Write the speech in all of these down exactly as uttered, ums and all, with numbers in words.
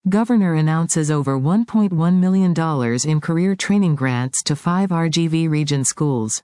Governor announces over one point one million dollars in career training grants to five R G V region schools.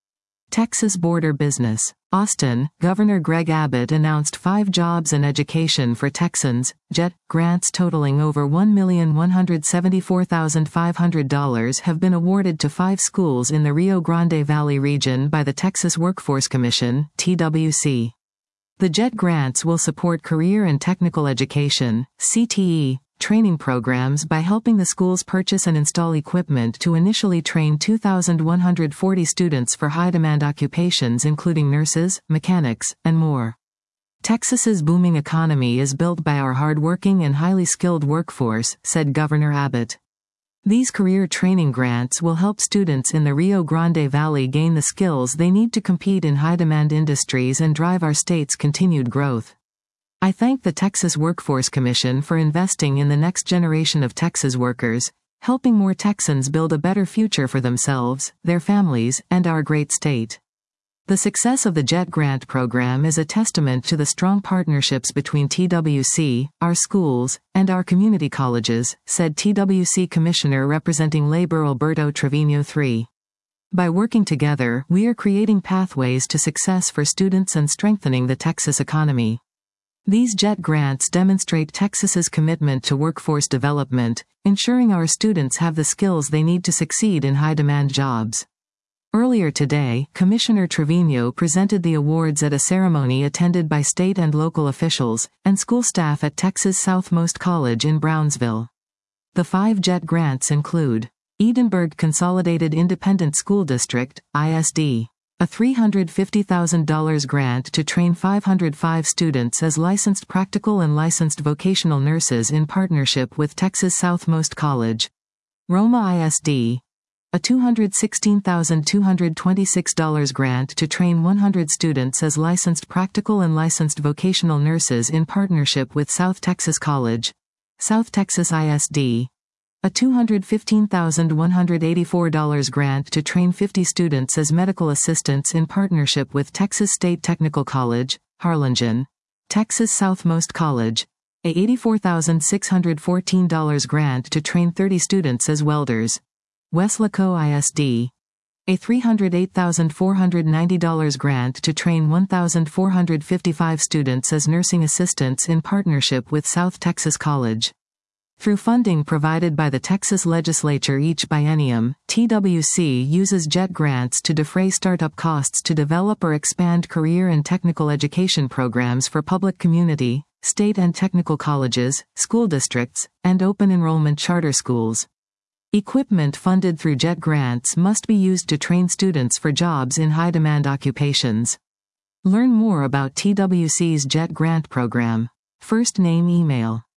Texas border business. Austin, Governor Greg Abbott announced five jobs and education for Texans, JET, grants totaling over one million one hundred seventy-four thousand five hundred dollars have been awarded to five schools in the Rio Grande Valley region by the Texas Workforce Commission, T W C. The JET grants will support career and technical education, C T E, training programs by helping the schools purchase and install equipment to initially train two thousand one hundred forty students for high-demand occupations including nurses, mechanics, and more. Texas's booming economy is built by our hardworking and highly skilled workforce, said Governor Abbott. These career training grants will help students in the Rio Grande Valley gain the skills they need to compete in high-demand industries and drive our state's continued growth. I thank the Texas Workforce Commission for investing in the next generation of Texas workers, helping more Texans build a better future for themselves, their families, and our great state. The success of the JET grant program is a testament to the strong partnerships between T W C, our schools, and our community colleges, said T W C Commissioner representing Labor Alberto Trevino the third. By working together, we are creating pathways to success for students and strengthening the Texas economy. These JET grants demonstrate Texas's commitment to workforce development, ensuring our students have the skills they need to succeed in high-demand jobs. Earlier today, Commissioner Trevino presented the awards at a ceremony attended by state and local officials, and school staff at Texas Southmost College in Brownsville. The five JET grants include Edinburgh Consolidated Independent School District, I S D. A three hundred fifty thousand dollars grant to train five hundred five students as licensed practical and licensed vocational nurses in partnership with Texas Southmost College. Roma I S D. A two hundred sixteen thousand two hundred twenty-six dollars grant to train one hundred students as licensed practical and licensed vocational nurses in partnership with South Texas College. South Texas I S D. A two hundred fifteen thousand one hundred eighty-four dollars grant to train fifty students as medical assistants in partnership with Texas State Technical College, Harlingen. Texas Southmost College. A eighty-four thousand six hundred fourteen dollars grant to train thirty students as welders. Weslaco I S D. A three hundred eight thousand four hundred ninety dollars grant to train one thousand four hundred fifty-five students as nursing assistants in partnership with South Texas College. Through funding provided by the Texas Legislature each biennium, T W C uses JET grants to defray startup costs to develop or expand career and technical education programs for public community, state and technical colleges, school districts, and open enrollment charter schools. Equipment funded through JET grants must be used to train students for jobs in high-demand occupations. Learn more about T W C's JET grant program. First name email.